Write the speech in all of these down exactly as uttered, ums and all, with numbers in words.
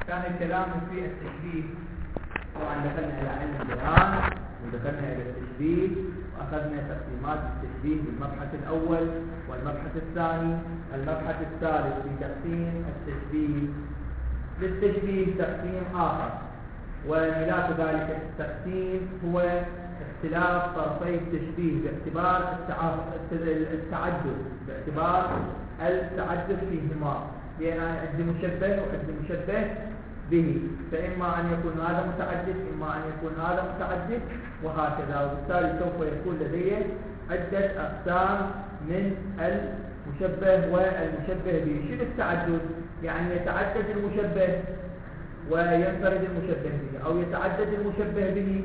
كان الكلام في التشبيه. طبعا دخلنا إلى علم البيان ودخلنا إلى التشبيه وأخذنا تقسيمات التشبيه بالمبحث الأول والمبحث الثاني. المبحث الثالث في تقسيم التشبيه للتشبيه تقسيم آخر، وملاك ذلك التقسيم هو اختلاف طرفي التشبيه باعتبار التعدد باعتبار التعدد فيهما، لأن عندي مشبه وعندي مشبه به، فإما أن يكون هذا متعدد إما أن يكون هذا متعدد وهكذا، وبالتالي سوف يكون لدي عدة أقسام من المشبه والمشبه به. شنو التعدد؟ يعني يتعدد المشبه وينفرد المشبه به، أو يتعدد المشبه به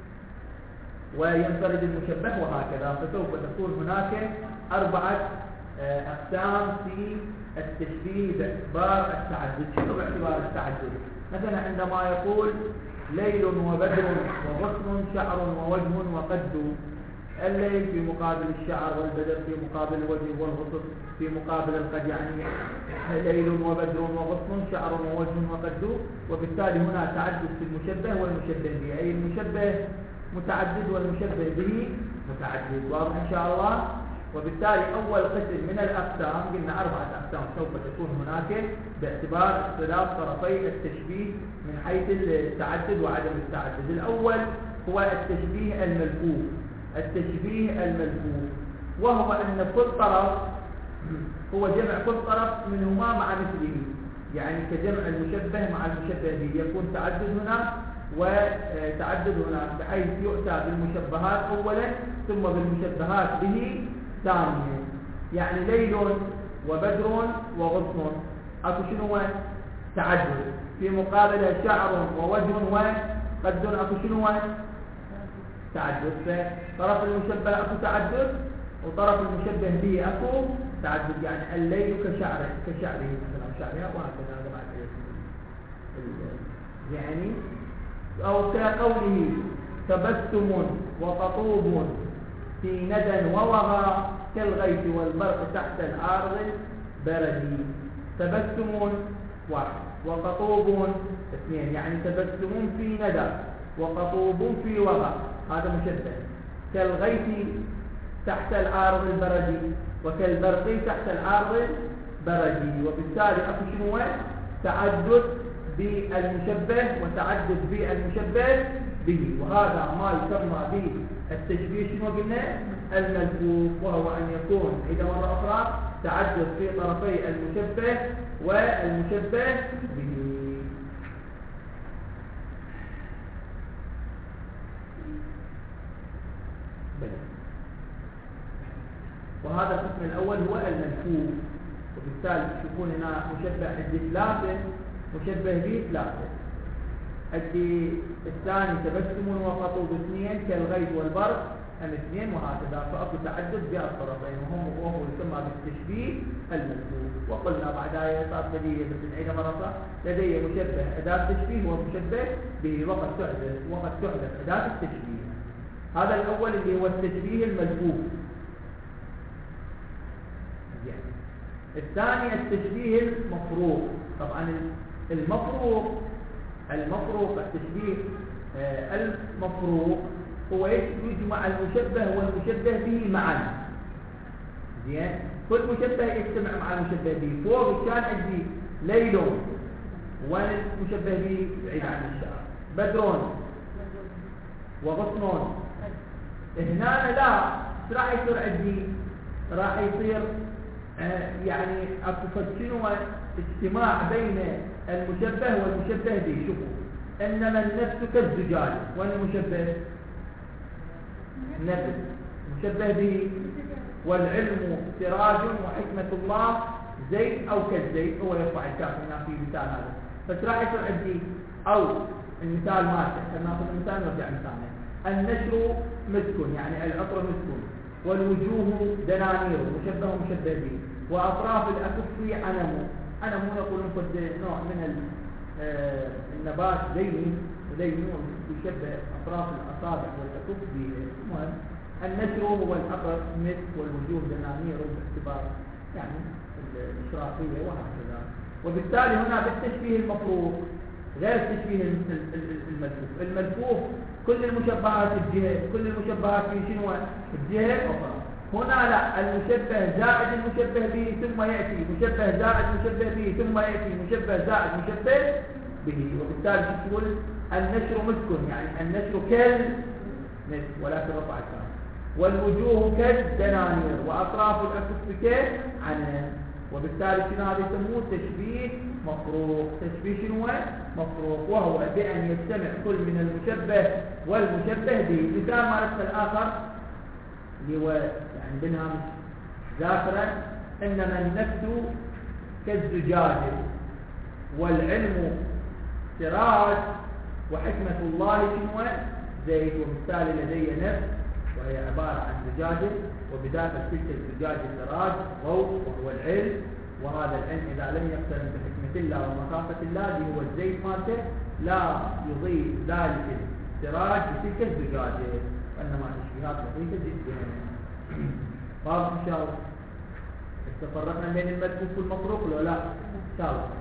وينفرد المشبه وهكذا. فسوف تكون هناك أربعة أقسام في التشبيه باعتبار التعدد. شنو باعتبار التعدد؟ مثلا عندما يقول ليل وبدر وغصن شعر ووجه وقد، الليل في مقابل الشعر والبدر في مقابل الوجه والغصن في مقابل القد، يعني ليل وبدر وغصن شعر ووجه وقد، وبالتالي هنا تعدد في المشبه والمشبه به، أي المشبه متعدد والمشبه به متعدد. واضح إن شاء الله؟ وبالتالي أول قسم من الأقسام قلنا أربعة أقسام سوف تكون هناك باعتبار اختلاف طرفي التشبيه من حيث التعدد وعدم التعدد. الأول هو التشبيه الملفوف. التشبيه الملفوف وهو أن كل طرف هو جمع كل طرف منهما مع مثله، يعني كجمع المشبه مع المشبه به، يكون تعدد هنا وتعدد هناك، بحيث يؤتى بالمشبهات أولا ثم بالمشبهات به ثانيا. يعني ليل وبدر وغصن أكو شنو تعدد، في مقابل شعر ووجه وقد أكو شنو تعدد. فطرف المشبه أكو تعدد وطرف المشبه به أكو تعدد، يعني الليل كشعره كشعره مثلا شعرها وهكذا. هذا بعد يعني أو كقوله تبسم وقطوب في ندى ووغى كالغيث والبرق تحت العارض البردي. تبسم واحد وقطوب اثنين، يعني تبسم في ندى وقطوب في وغى، هذا مشبه. كالغيث تحت العارض البردي وكالبرق تحت العارض البردي، وبالتالي أكو شنو تعدد بالمشبه وتعدد بالمشبه به، وهذا ما يسمى بالتشبيه شنو قلنا الملفوف، وهو أن يكون إذا مرة أخرى تعدد في طرفي المشبه والمشبه به. وهذا القسم الأول هو الملفوف، وبالتالي تشوفون هنا مشبه عندي ثلاثة مشبه به ثلاثة، عندي الثاني تبسم وقطوب اثنين كالغيث والبرق أم اثنين وهكذا، فأكو تعدد بالطرفين وهم وهو يسمى بالتشبيه الملفوف. وقلنا بعد آية صار لدي بس نعيد مرة لدي مشبه أداة تشبيه ومشبه به، وقد تحدث وقد تحدث أداة التشبيه. هذا الأول اللي هو التشبيه الملفوف. الثاني التشبيه المفروق. طبعا المفروق المفروق التشبيه المفروق هو يجمع المشبه والمشبه به معا. زين، كل مشبه يجتمع مع المشبه به. فوق كان عندي ليل والمشبه به بعيد عن الشعر، بدر وغصن. هنا لا راح يصير عندي راح يصير آه يعني اكو شنو اجتماع بين المشبه والمشبه به. شوفوا، انما النفس كالزجاج والمشبه نفس مشبه به، والعلم سراج وحكمة الله زيت أو كالزيت، هو يرفع الكاف هنا في مثال هذا. بس راح يصير عندي أو المثال مالته، خلينا ناخذ المثال ونرجع مثالنا. النشر مسك، يعني العطر مسك، والوجوه دنانير مشبه ومشبه به، وأطراف الأكف عنم. عنم يقولون قد نوع من النبات زيني وليني يشبه أطراف الأصابع والأكف به. المهم النشر هو الأقرب مسك، والوجوه دنانير باعتبار يعني الإشراقية وهكذا. وبالتالي هنا بالتشبيه المفروض غير التشبيه الملفوف. الملفوف كل المشبهات الجهة، كل المشبهات في شنو؟ الجهة الأخرى. هنا لا، المشبه زائد المشبه به ثم يأتي مشبه زائد مشبه به ثم يأتي مشبه زائد مشبه به. وبالتالي تقول النشر مسكن، يعني النشر كالنشر ولكن رفع الكلام. والوجوه كالدنانير وأطراف الأكف كعنان. وبالتالي شنو هذا يسموه؟ تشبيه مفروق. تشبيه شنو؟ مفروق، وهو بأن يجتمع كل من المشبه والمشبه به. مثال ما نفس الآخر اللي هو يعني بالهامش ذاكرا، إنما النفس كالزجاج والعلم سراج وحكمة الله شنو؟ زيت. وبالتالي لدي نفس وهي عبارة عن زجاجة، وبداخل تلك الزجاجة سراج ضوء وهو العلم. وهذا العلم إذا لم يقترن بحكمة الله ومخافة الله اللي هو الزيت مالته لا يضيء ذلك السراج بتلك الزجاجة، وإنما تشبيهات بسيطة جدا. واضح إن شاء الله؟ استفرقنا بين الملفوف والمفروق ولا لا؟ إن شاء الله.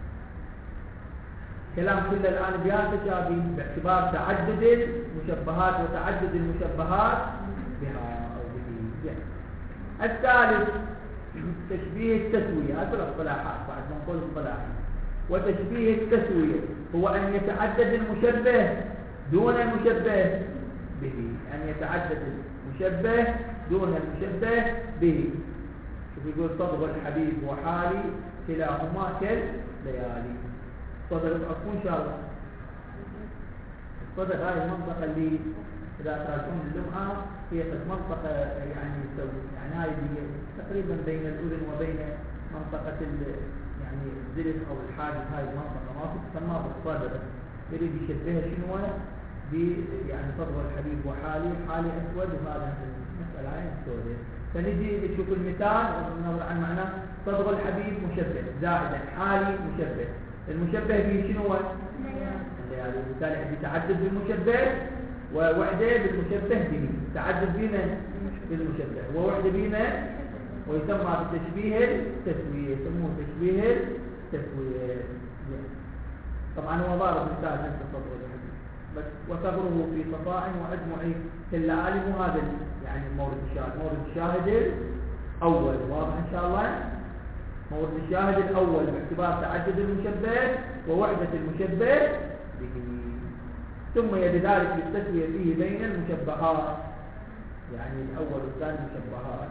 كلام كله الآن بيان تشابه باعتبار تعدد المشبهات وتعدد المشبهات بها أو به. الثالث تشبيه التسوية. هذا الاصطلاحات بعد ما نقول اصطلاح. وتشبيه التسوية هو أن يتعدد المشبه دون المشبه به، أن يتعدد المشبه دون المشبه به. شوف يقول صدق الحبيب وحالي كلاهما كالليالي. صدق أكون إن شاء الله. الصدق هاي المنطقة اللي إذا تراجعون اللمعة هي منطقة يعني يعني هاي تقريبا بين الأذن وبين منطقة يعني الزلف أو الحاجب. هاي المنطقة ما تسمى بالصدق، يريد يشبهها شنو؟ ب يعني صدق الحبيب وحالي، حالي أسود وهذا المسألة عين سوداء. فنجي نشوف المثال وننظر عن معناه. صدق الحبيب مشبه زائدا، حالي مشبه. المشبه به شنو؟ الليالي. وبالتالي يتعدد بالمشبه ووحده بالمشبه به. تعدد بما بالمشبه ووحده بما، ويسمى بالتشبيه التسوية. يسموه تشبيه التسوية. طبعا هو ضارب مثال نفس الصدر الحديث بس. وصبره في صفاء وأجمع كالليالي. وهذا يعني مورد الشاهد. مورد الشاهد الأول واضح إن شاء الله. مورد الشاهد الأول باعتبار تعدد المشبه ووحدة المشبه به. ثم بذلك للتسوية فيه بين المشبهات، يعني الأول والثاني مشبهات.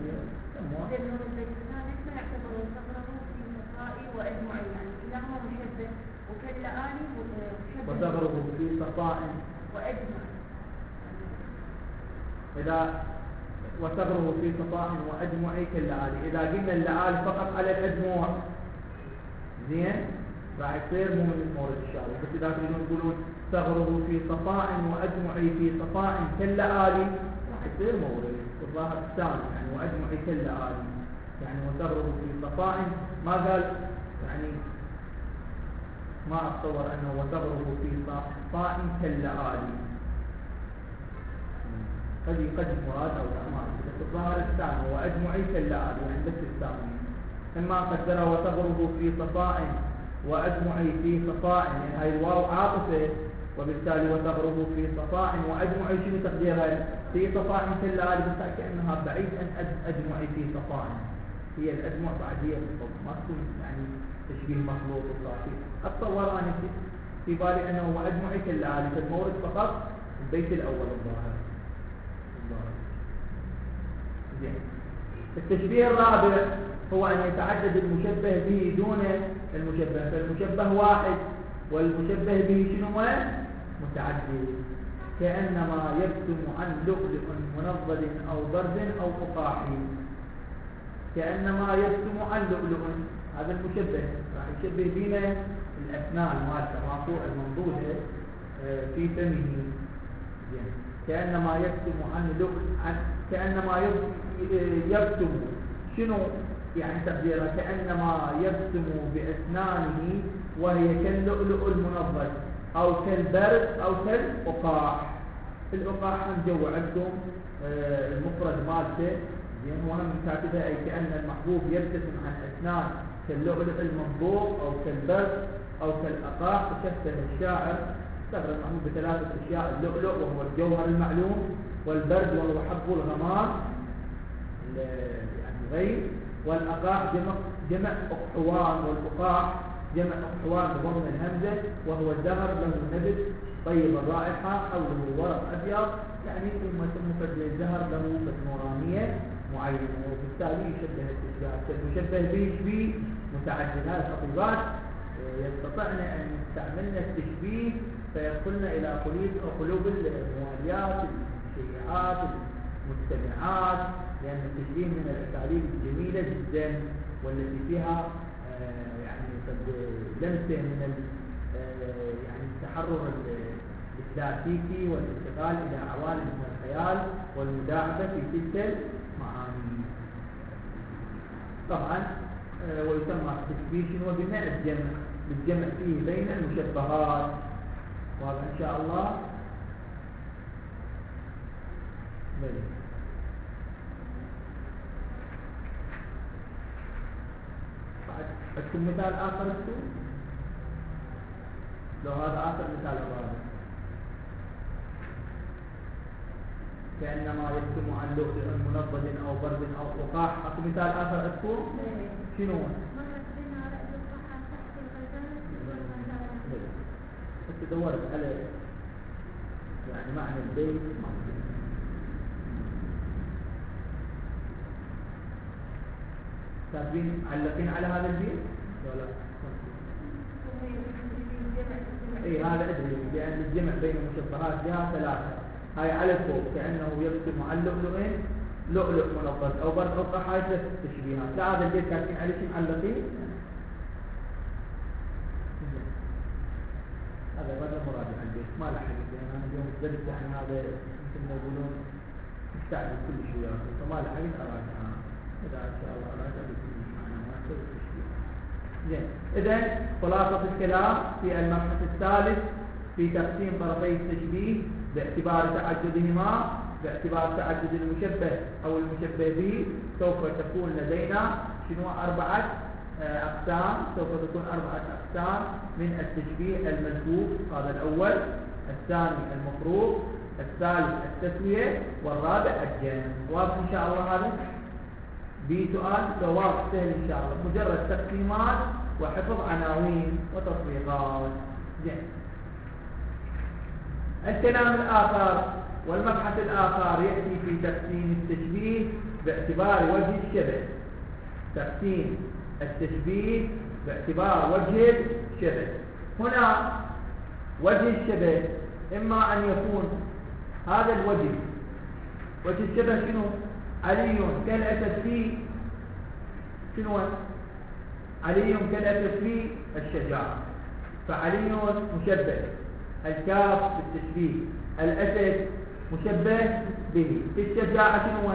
وصغره في صفاء وأجمع. إذا وصغره في صفاء وأجمع كاللآلي. إذا قلنا اللآلي فقط على الأجمع زين راح يصير مو من مورد الشارع. بس إذا تريدون تقولون صغره في صفاء وأجمع في صفاء كاللآلي راح يصير مورد الظاهر الثاني، يعني وأجمع كاللآلي. يعني وصغره في صفاء ما قال يعني ما أتصور أنه وصغره في صفاء كاللآلي. قد قد مراد أو الأمان. بس الظاهر الثاني وأجمعي كاللآلي يعني بس الثاني. إما قدره وصغره في صفاء وأجمعي في صفاء، يعني هاي الواو عاطفة، وبالتالي وصغره في صفاء وأجمعي شنو تقديرها؟ في صفاء كاللآلي. بس كأنها بعيد أن أجمعي في صفاء. هي الأجمع بعد هي بالضبط، ما تكون يعني تشبيه مخلوط وصافي. أتصور أنا في بالي أنه وأجمعي كاللآلي في المورد فقط البيت الأول الظاهر. التشبيه الرابع هو أن يتعدد المشبه به دون المشبه. فالمشبه واحد والمشبه به شنو؟ متعدد. كأنما يبسم عن لؤلؤ منضد أو برد أو فقاح. كأنما يبسم عن لؤلؤ، هذا المشبه راح يشبه بنا الأسنان مالته الرافوع المنضودة في فمه. كأنما يبسم عن لؤلؤ، كأنما يبسم شنو يعني تقديره؟ كأنما يبسم بأسنانه وهي كاللؤلؤ المنضد أو كالبرد أو كالفقاح. الفقاح هم جو عندكم المفرد مالته زين، وهم كاتبها أي كأن المحبوب يبتسم عن أسنان كاللؤلؤ المنضود أو كالبرد أو كالأقاح تشبه الشاعر استغرق عنه بثلاثة أشياء: اللؤلؤ وهو الجوهر المعلوم، والبرد وهو حب الغمام يعني غير، والأقاح جمع جمع أقحوان، والأقاح جمع أقحوان بضم الهمزة، وهو الزهر له نبت طيب الرائحة حوله ورق أبيض، يعني ثم مفرد الزهر له نورانية معينة، وبالتالي يشبه التشبيه. المشبه به يشبيه متعدد. هذه الخطيبات يستطعن أن يستعملن التشبيه فيدخلن إلى قلوب المواليات الشيعات المستمعات، لأن التشبيه من الأساليب الجميلة جدا والتي فيها يعني قد لمسة من يعني التحرر الكلاسيكي والانتقال إلى عوالم من الخيال والمداعبة في تلك المعاني. طبعا ويسمى التشبيه شنو بناء الجمع، بالجمع فيه بين المشبهات، وهذا إن شاء الله بلي. بعد عندكم مثال آخر انتم؟ لو هذا آخر مثال الرابع، كأنما يكتم عن لؤلؤ منضد أو برد أو وقاح. أكو مثال آخر عندكم؟ شنو هو؟ بس دورت على يعني معنى البيت كاتبين علقين على هذا البيت ولا؟ اي هذا ادري، لان الجمع بين المشبهات جهه ثلاثه. هاي على الفوق كانه يكتب عن لؤلؤين لؤلؤ منضد او برد او قاح، هاي ثلاث تشبيهات. لا هذا البيت كاتبين عليه شيء معلقين، هذا غير مراجع البيت ما له حديث، لان انا اليوم الدرس يعني هذا مثل ما يقولون مستعجل كل شيء، فما له حديث اراجعها. اذا ان شاء الله اراجع بكل معنى ما اسوي تشبيه. زين، اذا خلاصه الكلام في المبحث الثالث في تقسيم طرفي التشبيه باعتبار تعددهما، باعتبار تعدد المشبه او المشبه به، سوف تكون لدينا شنو اربعه أقسام. سوف تكون أربعة أقسام من التشبيه الملفوف. هذا الأول، الثاني المفروض، الثالث التسوية، والرابع الجمع. واضح إن شاء الله هذا؟ بسؤال جواب سهل إن شاء الله، مجرد تقسيمات وحفظ عناوين وتطبيقات. جمع. الكلام الآخر والمبحث الآخر يأتي في تقسيم التشبيه باعتبار وجه الشبه. تقسيم التشبيه باعتبار وجه الشبه. هنا وجه الشبه إما أن يكون هذا الوجه، وجه الشبه شنو؟ علي كالأسد في شنو؟ علي كالأسد في الشجاعة، فعلي مشبه، الكاف بالتشبيه، الأسد مشبه به، في الشجاعة شنو؟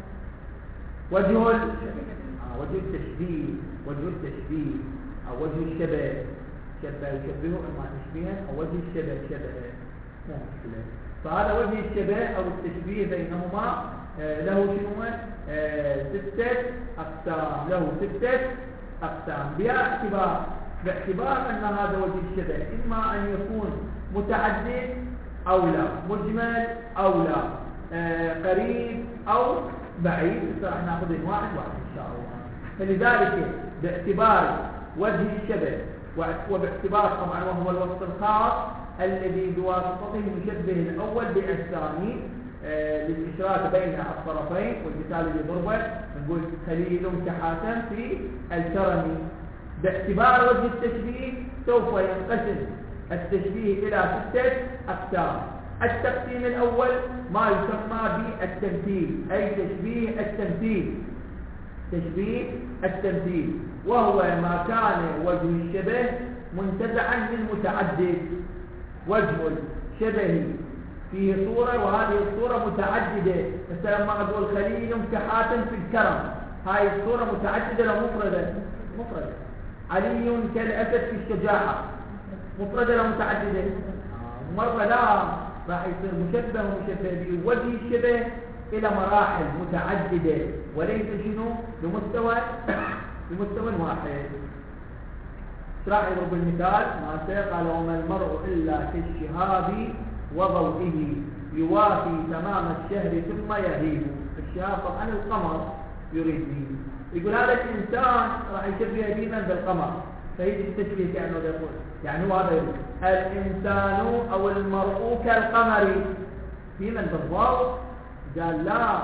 وجه وجه التشبيه، وجه التشبيه أو وجه الشبه، شبه يشبهه إما تشبيها أو وجه الشبه شبه، مو مشكلة. فهذا وجه الشبه أو التشبيه بينهما آه له شنو؟ آه ستة أقسام، له ستة أقسام باعتبار باعتبار أن هذا وجه الشبه إما أن يكون متعدد أو لا، مجمل أو لا، آه قريب أو بعيد. راح ناخذ واحد واحد إن شاء الله. فلذلك باعتبار وجه الشبه وباعتبار طبعا وهو الوصف الخاص الذي بواسطته يشبه الأول بالثاني آه للإشراك بين الطرفين، والمثال اللي ضربه نقول خليل كحاتم في الكرم. باعتبار وجه التشبيه سوف ينقسم التشبيه إلى ستة أقسام. التقسيم الأول ما يسمى بالتمثيل، أي تشبيه التمثيل، تشبيه التمثيل، وهو ما كان وجه الشبه منتزعا من متعدد. وجه الشبه فيه صورة وهذه الصورة متعددة، مثلا ما أقول خليل كحاتم في الكرم، هاي الصورة متعددة ولا مفردة؟ مفردة. علي كالأسد في الشجاعة، مفردة ولا متعددة؟ مرة لا، راح يصير مشبه ومشبه به. وجه الشبه إلى مراحل متعددة وليس شنو بمستوى بمستوى واحد. راح يضرب المثال ما قال وما المرء إلا كالشهاب وضوئه يوافي تمام الشهر ثم يغيب. الشهاب طبعا القمر يريد به، يقول هذا الإنسان راح يشبه ديما بالقمر، فيجي التشبيه كأنه يقول يعني هو هذا يقول الإنسان أو المرء كالقمر ديما بالضوء، قال لا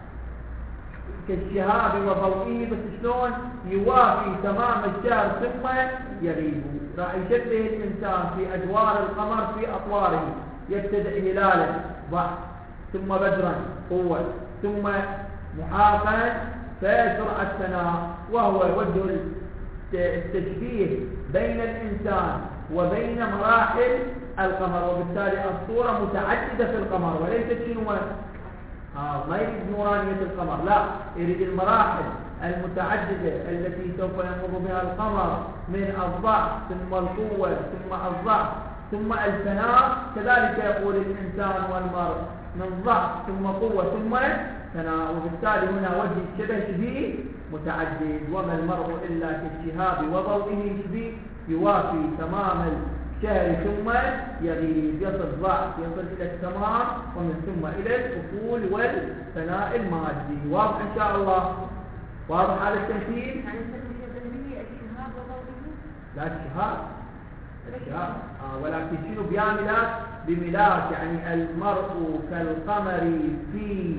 كالشهاب وضوئه، بس شلون يوافي تمام الشهر ثم يغيب. راح يشبه الإنسان في أدوار القمر في أطواره، يبتدئ هلالا ضعف ثم بدرا قوة ثم محاقا فسرعة سناء، وهو وجه التشبيه بين الإنسان وبين مراحل القمر، وبالتالي الصورة متعددة في القمر وليست شنو آه ما يريد نورانية القمر، لا يريد المراحل المتعددة التي سوف يمر بها القمر من الضعف ثم القوة ثم الضعف ثم الفناء. كذلك يقول الإنسان والمرء من ضعف ثم قوة ثم فناء، وبالتالي هنا وجه الشبه شبيه متعدد. وما المرء إلا كالشهاب وضوئه شبيه يوافي تمام الشهر ثم يغيب، يصل ضعف يصل إلى التمام ومن ثم إلى الأصول والفناء المادي. واضح إن شاء الله؟ واضح هذا التمثيل؟ يعني تشبه الشهاب وضوئه؟ لا الشهاب الشهاب آه ولكن شنو بيعملات بملاك، يعني المرء كالقمر في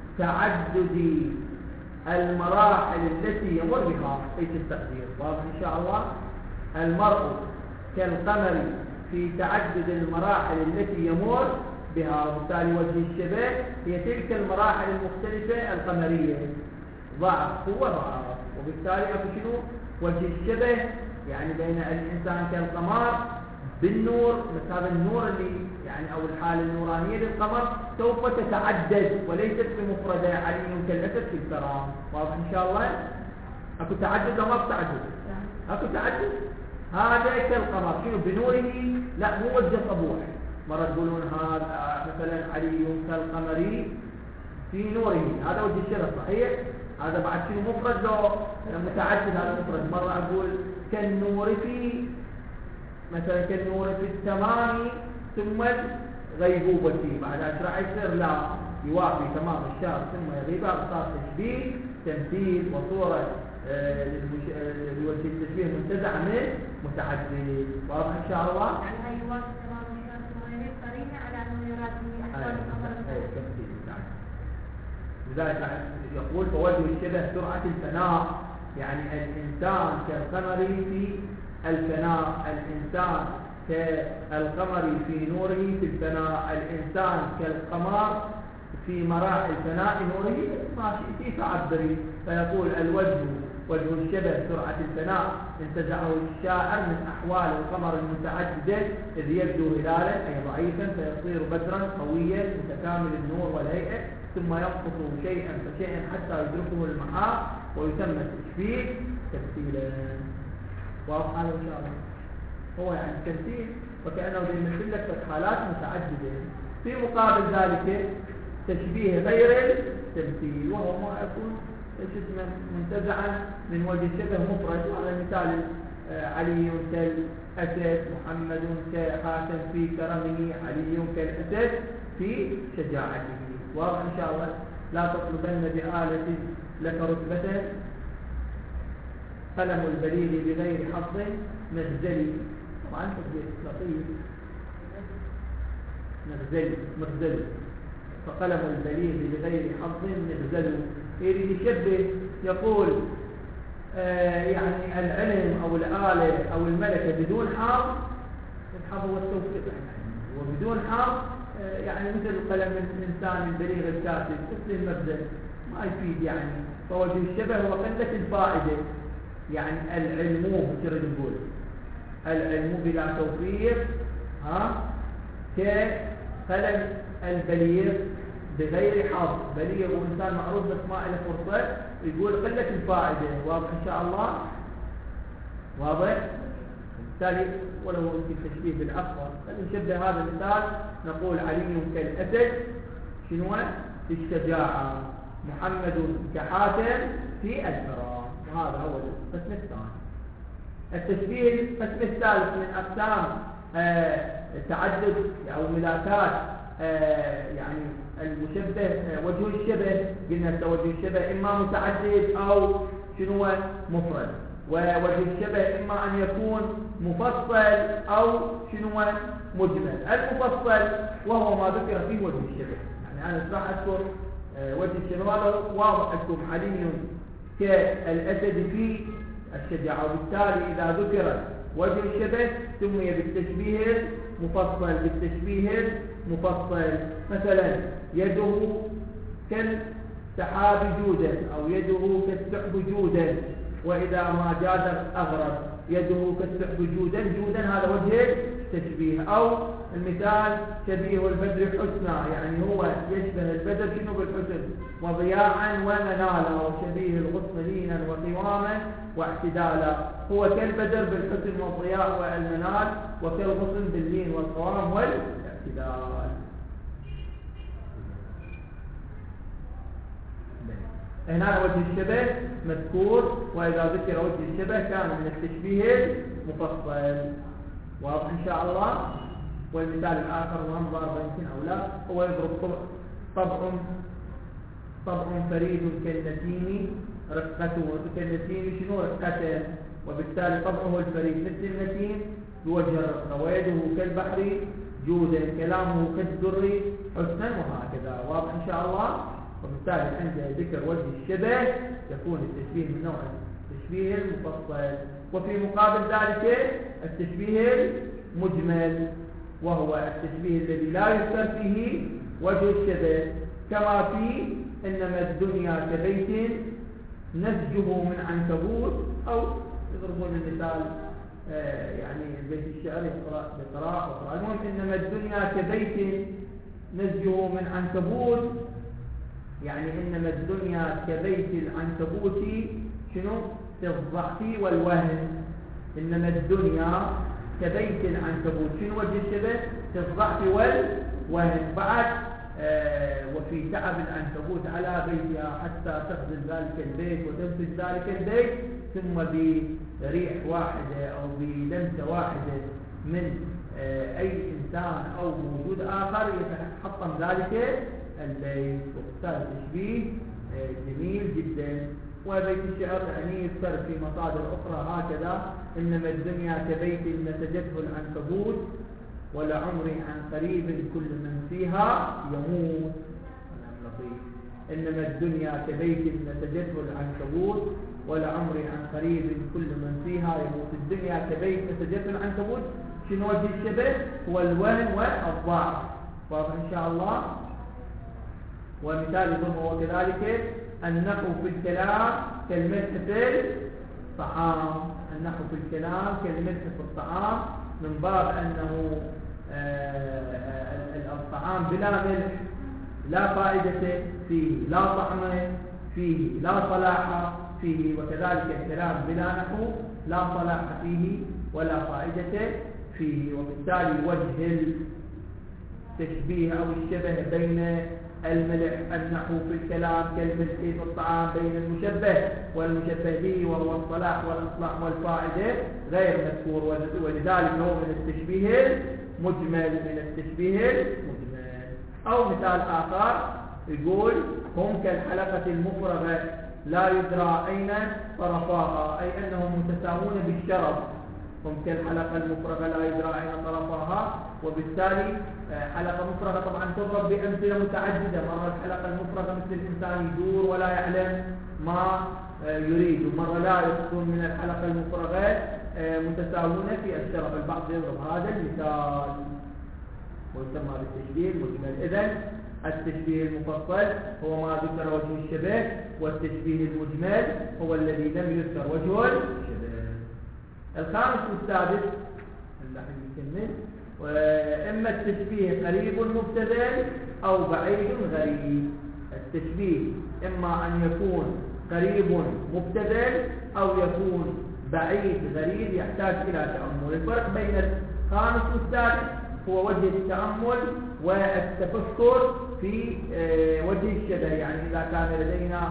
تعدد المراحل التي يمر بها ايش التقدير. واضح ان شاء الله؟ المرء كالقمر في تعدد المراحل التي يمر بها، وبالتالي وجه الشبه هي تلك المراحل المختلفة القمرية، ضعف قوة ضعف، وبالتالي اكو شنو وجه الشبه يعني بين الانسان كالقمر بالنور، بس هذا النور اللي يعني او الحالة النورانية للقمر سوف تتعدد وليست بمفردة علي كالأسد في الكرام. واضح ان شاء الله؟ اكو تعدد ولا ما تعدد؟ اكو تعدد. هذا كالقمر شنو بنوره، لا مو وجه صبوح، مرة تقولون هذا مثلا علي كالقمر في نوره، هذا وجه الشبه صحيح، هذا بعد شنو مفرد لو متعدد، هذا مفرد. مرة اقول كالنور في مثلا كالنور في التمام ثم الغيبوبة، بعد راح يصير لا يوافي تمام الشهر ثم يغيب، هذا صار تشبيه تمثيل وصورة لوجه التشبيه منتزع من متعدد. واضح ان شاء الله؟ يعني هاي يوافي تمام الشهر ثم يغيب قرينة على انه يراد في احوال القمر. لذلك يقول فوجه الشبه سرعة الفناء، يعني الإنسان كالقمر في الفناء، الإنسان كالقمر في نوره في الفناء، الإنسان كالقمر في مراحل فناء نوره، ما شئتي فعبري. فيقول الوجه وجه الشبه سرعة الفناء انتزعه الشاعر من أحوال القمر المتعددة، إذ يبدو هلالا أي ضعيفا فيصير بدرا قويا متكامل النور والهيئة، ثم ينقص شيئا فشيئا حتى يدركه المحاق ويتم التشبيه تمثيلا. واضح هذا ان شاء الله؟ هو يعني التمثيل وكأنه يمثل لك حالات متعددة، في مقابل ذلك تشبيه غير التمثيل وهو ما يكون منتزعا من وجه الشبه مفرد. على مثال علي كالأسد، محمد كحاتم في كرمه، علي كالأسد في شجاعته. واضح ان شاء الله؟ لا تطلبن بآلة لك رتبة، قلم البليغ بغير حظ مغزلي. طبعا تطبيق لطيف، مغزلي مغزلي، فقلم البليغ بغير حظ مغزلي. يريد يشبه يقول آه يعني العلم او الآلة او الملكة بدون حظ، الحظ هو التوفيق يعني، وبدون حظ آه يعني مثل قلم الانسان البليغ الكاتب مثل المبذل ما يفيد يعني. فوجه الشبه هو قلة الفائدة، يعني العلم تريد تقول العلم بلا توفيق ها كقلم البليغ بغير حظ، بليغ وإنسان معروف بس ما له فرصة، يقول قلة الفائدة. واضح إن شاء الله؟ واضح؟ بالتالي ولو في التشبيه بالأقوى فنشبه هذا المثال نقول علي كالأسد شنو في الشجاعة، محمد كحاتم في الكرام، وهذا هو القسم الثاني. التشبيه القسم الثالث من أقسام آه تعدد أو ملاكات آه يعني المشبه آه وجه الشبه. قلنا وجه الشبه إما متعدد أو شنو مفرد، ووجه الشبه إما أن يكون مفصل أو شنو مجمل. المفصل وهو ما ذكر فيه وجه الشبه، يعني أنا راح أذكر آه وجه الشبه هذا واضح لكم علي كالأسد في الشجاعة، وبالتالي إذا ذكر وجه الشبه سمي بالتشبيه المفصل. بالتشبيه المفصل مثلا يده كالسحاب جودا أو يده كالسحب جودا، وإذا ما جاز أغرب يده كالسحب جودا. جودا هذا وجه التشبيه. أو المثال شبيه البدر حسنا، يعني هو يشبه البدر شنو بالحسن وضياعا ومنالا، وشبيه الغصن لينا وقواما واعتدالا. هو كالبدر بالحسن والضياع والمنال، وكالغصن باللين والقوام والاعتدال. هنا وجه الشبه مذكور، وإذا ذكر وجه الشبه كان من التشبيه المفصل. واضح إن شاء الله. والمثال الآخر وهم ضارب يمكن أو لا، هو يضرب طبع طبع فريد كالنسيم رقته. كالنسيم شنو رقته، وبالتالي طبعه الفريد مثل النسيم بوجه الرقة. ويده كالبحر جودا، كلامه كالدر حسنا، وهكذا. واضح إن شاء الله. وبالتالي عند ذكر وجه الشبه يكون التشبيه من نوع التشبيه المفصل. وفي مقابل ذلك التشبيه المجمل، وهو التشبيه الذي لا يذكر فيه وجه الشبه، كما في إنما الدنيا كبيت نسجه من عنكبوت. أو يضربون المثال آه يعني بيت الشعر بقراء وقراء. المهم إنما الدنيا كبيت نسجه من عنكبوت، يعني إنما الدنيا كبيت العنكبوت شنو في الضعف والوهن. إنما الدنيا كبيت العنكبوت، شنو وجه الشبه في الضعف والوهن. بعد آه وفي تعب العنكبوت على بيتها حتى تخزن ذلك البيت وتنفذ ذلك البيت، ثم بريح واحدة أو بلمسة واحدة من آه أي إنسان أو موجود آخر يتحطم ذلك البيت. وبالتالي تشبيه آه جميل جدا. وبيت الشعر يعني يذكر في مصادر أخرى هكذا: إنما الدنيا كبيت نسجته العنكبوت ولعمري عن قريب كل من فيها يموت. إنما الدنيا كبيت نسجته العنكبوت ولعمري عن قريب كل من فيها يموت. الدنيا كبيت نسجته العنكبوت، شنو وجه الشبه؟ هو الوهن والضعف. واضح إن شاء الله. ومثال ضمه وكذلك النحو في الكلام كالملح في الطعام. النحو في الكلام كالملح في الطعام، من باب أنه الطعام بلا ملح لا فائدة فيه، لا طعم فيه، لا صلاح فيه. وكذلك الكلام بلا نحو لا صلاح فيه ولا فائدة فيه. وبالتالي وجه التشبيه أو الشبه بين الملح النحو في الكلام كالملح في الطعام بين المشبه والمشبه به، وهو الصلاح والإصلاح والفائدة، غير مذكور. ولذلك هو من التشبيه المجمل. من التشبيه المجمل. أو مثال آخر يقول: هم كالحلقة المفرغة لا يدرى أين طرفاها، أي أنهم متساوون بالشرف. هم كالحلقة المفرغة لا يدرى أين طرفها. وبالتالي حلقة مفرغة طبعا تضرب بأمثلة متعددة. مرة الحلقة المفرغة مثل الإنسان يدور ولا يعلم ما يريد، ومرة لا يكون من الحلقة المفرغة متساوون في الشرف. البعض يضرب هذا المثال ويسمى بالتشبيه المجمل. إذن التشبيه المفصل هو ما ذكر وجه الشبه، والتشبيه المجمل هو الذي لم يذكر وجه الشبه. الخامس والسادس اللحن يكمل: وإما التشبيه قريب مبتذل أو بعيد غريب. التشبيه إما أن يكون قريب مبتذل أو يكون بعيد غريب، يحتاج إلى تأمل. الفرق بين الخامس والسادس هو وجه التأمل والتفكر في وجه الشبه. يعني إذا كان لدينا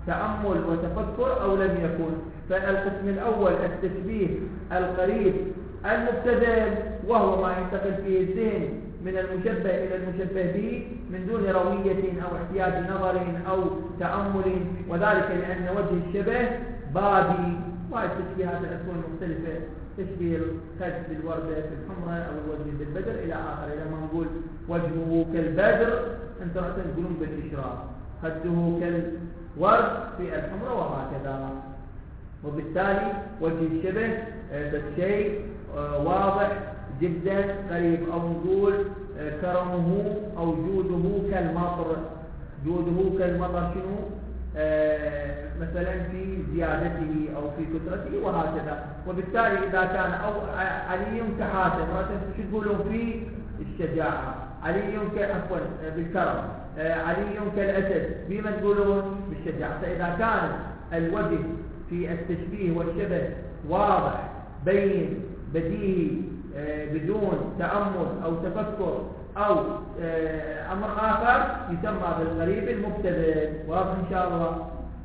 تأمل وتفكر أو لم يكن. فالقسم الأول التشبيه القريب المبتذل، وهو ما ينتقل فيه الذهن من المشبه إلى المشبه به من دون روية أو احتياج نظر أو تأمل، وذلك لأن وجه الشبه بادي. والتشبيهات الأكوان مختلفة، تشبيه الخد بالوردة في الحمرة أو الوجه بالبدر إلى آخره. لما نقول وجهه كالبدر أنت رأسا تقولون بالإشراق، خده كالورد في الحمرة وهكذا. وبالتالي وجه الشبه شيء واضح جدا قريب، أو نقول كرمه أو جوده كالمطر. جوده كالمطر شنو؟ آه مثلا في زيادته أو في كثرته وهكذا. وبالتالي إذا كان أو علي كحاتم شو تقولون في الشجاعة، علي عفوا بالكرم، آه علي كالأسد بما تقولون بالشجاعة. فإذا كان الوجه في التشبيه والشبه واضح بين بديهي آه بدون تأمل أو تفكر أو آه أمر آخر يسمى بالقريب المبتذل. واضح إن شاء الله.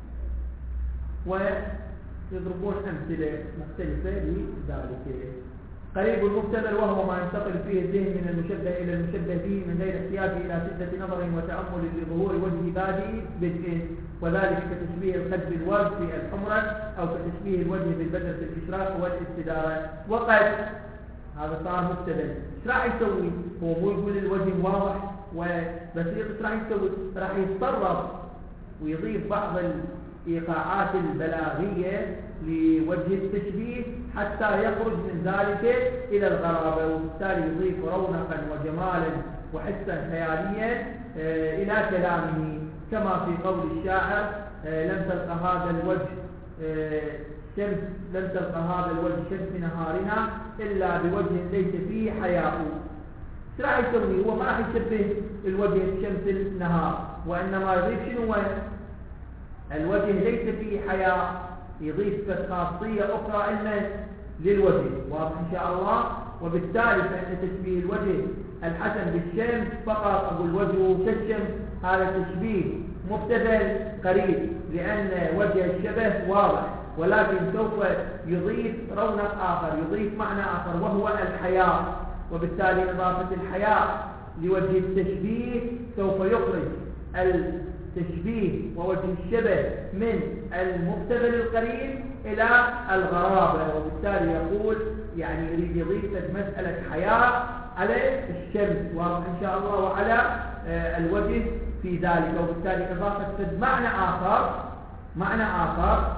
ويضربون أمثلة مختلفة لذلك. قريب المبتذل وهو ما ينتقل فيه الذهن من المشبه إلى المشبه به من غير احتياج إلى شدة نظر وتأمل لظهور وجه بادئ بدء، وذلك كتشبيه الخد بالورد في الحمرة أو كتشبيه الوجه بالبدر في الإشراق والاستدارة. وقد هذا صار مبتذل، ايش راح يسوي؟ هو مو يقول الوجه واضح وبسيط، ايش راح يسوي؟ راح يتصرف ويضيف بعض الإيقاعات البلاغية لوجه التشبيه حتى يخرج من ذلك إلى الغرابة، وبالتالي يضيف رونقا وجمالا وحسا خياليا إلى كلامه، كما في قول الشاعر لم تلقى هذا الوجه شمس لم تلقى هذا الوجه شمس نهارنا إلا بوجه ليس فيه حياء. ايش راح يسوي؟ هو ما راح يشبه الوجه بشمس النهار، وإنما يضيف شنو؟ الوجه ليس فيه حياء، يضيف خاصية أخرى إلا للوجه. واضح إن شاء الله. وبالتالي فإن تشبيه الوجه الحسن بالشمس فقط أقول وجهه كالشمس هذا تشبيه مبتذل قريب، لأن وجه الشبه واضح، ولكن سوف يضيف رونق آخر، يضيف معنى آخر وهو الحياء. وبالتالي إضافة الحياء لوجه التشبيه سوف يخرج التشبيه ووجه الشبه من المبتذل القريب إلى الغرابة. وبالتالي يقول يعني يريد يضيف مسألة حياء على الشمس، واضح إن شاء الله، وعلى الوجه في ذلك. وبالتالي إضافة معنى آخر معنى آخر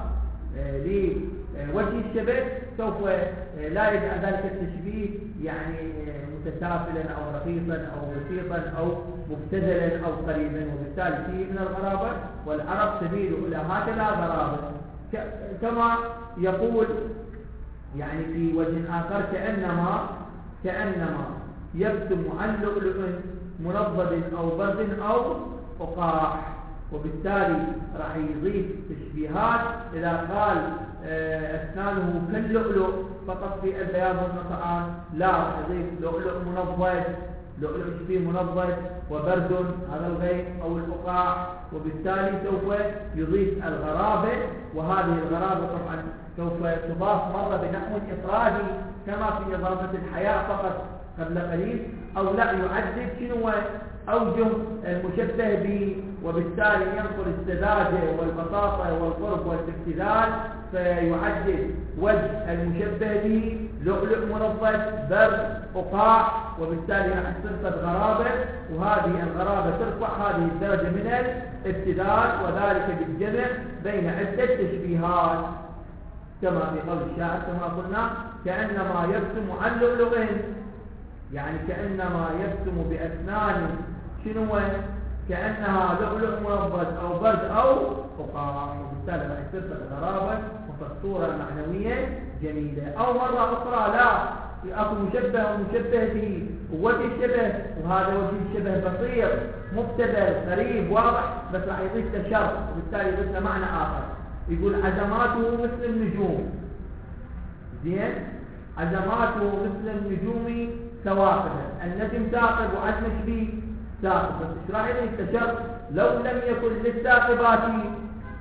لوجه الشبه سوف لا يجعل ذلك التشبيه يعني متسافلا أو رخيصا أو بسيطا أو مبتذلا أو قريبا، وبالتالي فيه من الغرابة، والعرب تميل إلى هكذا غرابة. كما يقول يعني في وجه آخر كأنما كأنما يبسم عن لؤلؤ منضد أو برد أو فقاح. وبالتالي راح يضيف تشبيهات. إذا قال أسنانه كاللؤلؤ فقط في البياض والنطعان، لا، راح يضيف لؤلؤ منضد، لؤلؤ شبيه منضد، وبرد هذا الغيث أو الفقاع. وبالتالي سوف يضيف الغرابة، وهذه الغرابة طبعا سوف تضاف مرة بنحو إفرادي كما في إضافة الحياء فقط قبل قليل، أو لا يعدد شنو أوجه المشبه به، وبالتالي ينقل السذاجة والبساطة والقرب والابتذال، فيعدد وجه المشبه به لؤلؤ منضد برد فقاع، وبالتالي راح تصير غرابة، وهذه الغرابة ترفع هذه الدرجة من الابتذال، وذلك بالجمع بين عدة تشبيهات كما في قول الشاعر كما قلنا كأنما يبسم عن لؤلؤ، يعني كأنما يبسم بأسنان شنو كأنها لؤلؤ منضد أو برد أو فقاع، وبالتالي راح تصير غرابة وفصورة معنوية جميلة. أو مرة أخرى لا، أكو مشبه ومشبه به ووجه الشبه، وهذا وجه الشبه بسيط مبتذل قريب واضح، بس راح يضيف تشرف، وبالتالي يضيف معنى آخر. يقول عزماته مثل النجوم، زين، عزماته مثل النجوم ثواقبه، النجم ثاقب وعزم شبيه ثاقب، بس ايش راح يضيف تشرف؟ لو لم يكن للثاقبات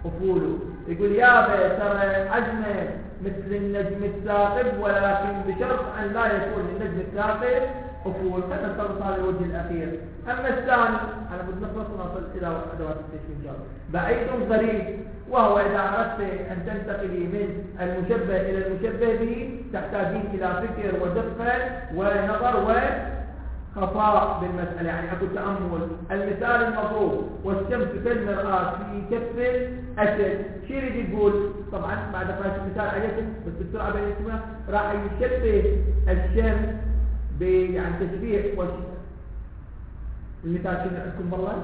أفوله. يقول يابا ترى عجمه مثل النجم الثاقب، ولكن بشرط أن لا يكون النجم الثاقب أفول. خلينا نخلص هذا الوجه الأخير. أما الثاني أنا بدي نخلص ونصل إلى أدوات التشبيه إن شاء الله. بعيد غريب، وهو إذا أردت أن تنتقلي من المشبه إلى المشبه به تحتاجين إلى فكر ودقة ونظر وخفاء بالمسألة، يعني أكو تأمل. المثال المضروب والشمس كالمرآة في كف أسد، شو يريد يقول؟ طبعا بعد ما المثال عجبت بس بسرعة بين راح يشبه الشمس يعني تشبيه وش... المثال شنو عندكم والله؟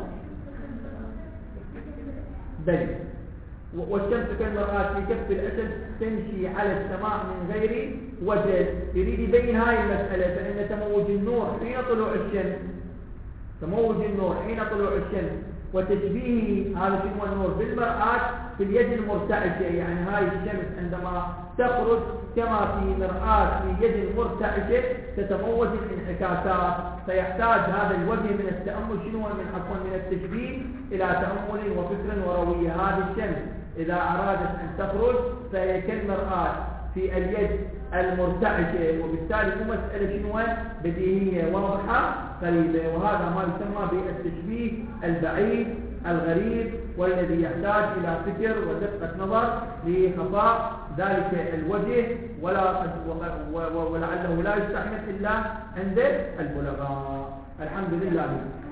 بل والشمس كالمرآة في كف الأسد تمشي على السماء من غير وجه. يريد يبين هاي المسألة، فإن تموج النور حين طلوع الشمس تموج النور حين طلوع الشمس وتشبيهه هذا شنو النور بالمرآة في اليد المرتعشة، يعني هاي الشمس عندما تخرج كما في مرآة في يد المرتعشة تتموج الانعكاسات، فيحتاج هذا الوجه من التأمل شنو من عفوا من التشبيه إلى تأمل وفكر وروية. هذه الشمس إذا أرادت أن تخرج فهي كالمرآة في اليد المرتعشة، وبالتالي هو مسألة شنو بديهية واضحة قريبة، وهذا ما يسمى بالتشبيه البعيد الغريب، والذي يحتاج إلى فكر ودقة نظر لخفاء ذلك الوجه، ولا ولعله لا يستعمل إلا عند البلغاء. الحمد لله.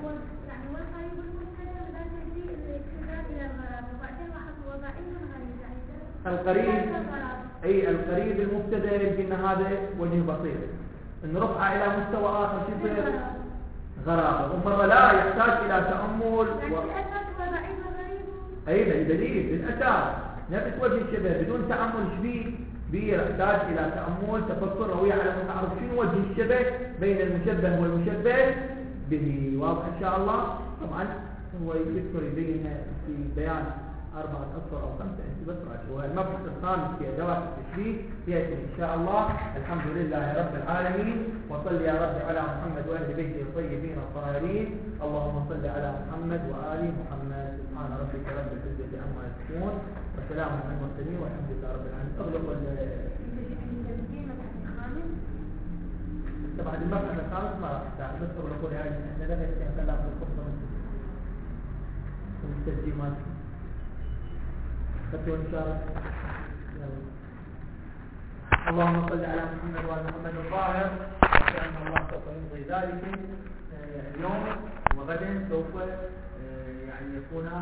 القريب أي القريب المبتدأ قلنا هذا وجه بسيط، إن رفع إلى مستوى آخر شو يصير؟ غرابة. ومرة لا يحتاج إلى تأمل و... أي لا دليل بالأساس نفس وجه الشبه بدون تأمل شبيه بيحتاج إلى تأمل تفكر روية على أن نعرف شنو وجه الشبه بين المشبه والمشبه به. واضح إن شاء الله. طبعا هو يذكر يبين في بيان أربعة أسطر أو خمسة أنت بس رأيه. المبحث الخامس في أدوات التشبيه يأتي إن شاء الله. الحمد لله رب العالمين، وصل يا رب على محمد وأهل بيته الطيبين الطاهرين. اللهم صل على محمد وآل محمد. سبحان ربك رب العزة عما يصفون وسلام على المرسلين والحمد لله رب العالمين. أغلق طبعا المبحث الخامس ما راح تعال بس أغلقوا لهذه احنا لا نستطيع في الخطة من التسجيلات فتوى إن شاء الله. اللهم صل على محمد وعلى محمد الظاهر، وكأن الله سوف يمضي ذلك اليوم وغدا سوف يعني يكون